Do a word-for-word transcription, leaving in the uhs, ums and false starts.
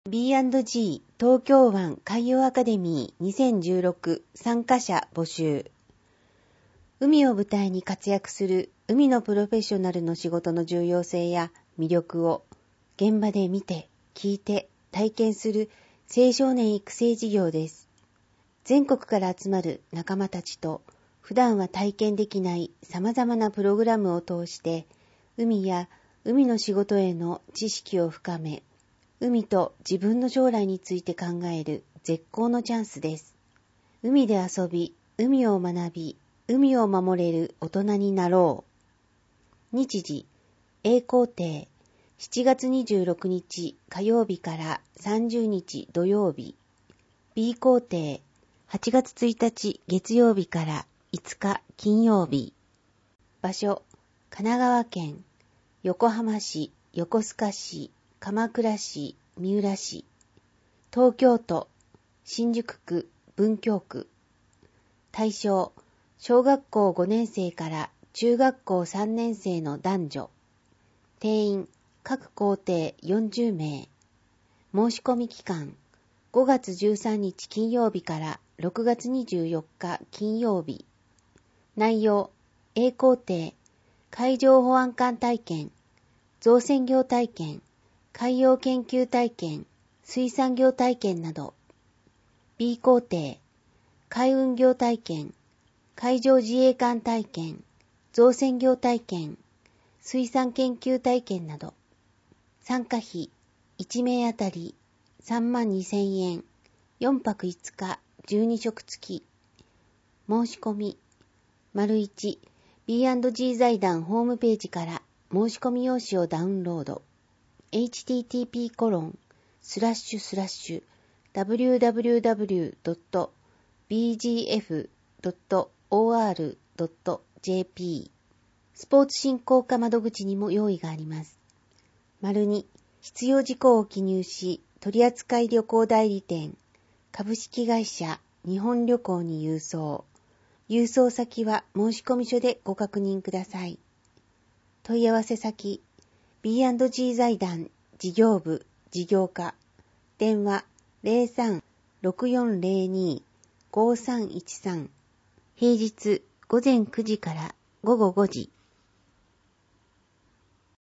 ビーアンドジー 東京湾海洋アカデミーにせんじゅうろく参加者募集。海を舞台に活躍する海のプロフェッショナルの仕事の重要性や魅力を現場で見て、聞いて、体験する青少年育成事業です。全国から集まる仲間たちと普段は体験できない様々なプログラムを通して海や海の仕事への知識を深め、海と自分の将来について考える絶好のチャンスです。海で遊び、海を学び、海を守れる大人になろう。日時、A 工程、しちがつにじゅうろくにち火曜日からさんじゅうにち土曜日。B 工程、はちがつついたち月曜日からいつか金曜日。場所、神奈川県、横浜市、横須賀市、鎌倉市、三浦市。東京都、新宿区、文京区。対象、小学校ごねんせいから中学校さんねんせいの男女。定員、各工程よんじゅうめい。申し込み期間、ごがつじゅうさんにち金曜日からろくがつにじゅうよっか金曜日。内容、A 工程、海上保安官体験、造船業体験、海洋研究体験、水産業体験など。B 工程、海運業体験、海上自衛官体験、造船業体験、水産研究体験など。参加費、いちめいあたりさんまんにせんえん、よんぱくいつか、じゅうにしょく付き。申し込み、丸いち、ビーアンドジー 財団ホームページから申し込み用紙をダウンロード。エイチティーティーピーコロンスラッシュスラッシュダブリューダブリューダブリュードットビージーエフドットオーアールドットジェーピー スポーツ振興課窓口にも用意があります。丸に、必要事項を記入し、取扱旅行代理店、株式会社日本旅行に郵送。郵送先は申込書でご確認ください。問い合わせ先、ビーアンドジー 財団事業部事業課。電話 ゼロさん ろくよんゼロに ごさんいちさん。平日午前くじから午後ごじ。